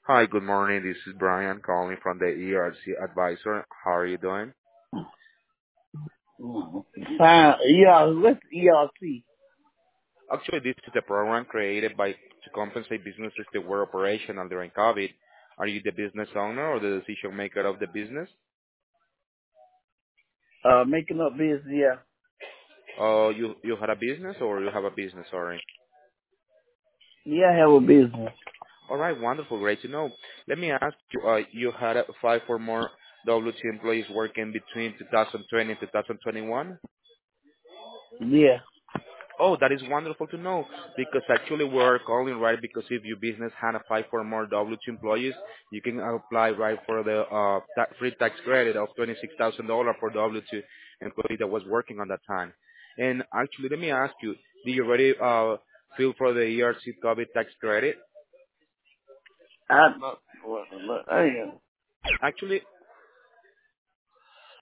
Hi, good morning. This is Brian calling from the ERC Advisor. How are you doing? Fine. What's ERC? Actually, this is a program created by to compensate businesses that were operational during COVID. Are you the business owner or the decision maker of the business? Making up business, yeah. You had a business or you have a business? Sorry. Yeah, I have a business. All right, wonderful, great to know. Let me ask you. You had five or more WT employees working between 2020 and 2021. Yeah. Oh, that is wonderful to know because actually we're calling right because if your business had a five or more W2 employees, you can apply right for the free tax credit of $26,000 for W2 employee that was working on that time. And actually, let me ask you, do you already fill for the ERC COVID tax credit? I, well, I am. Actually,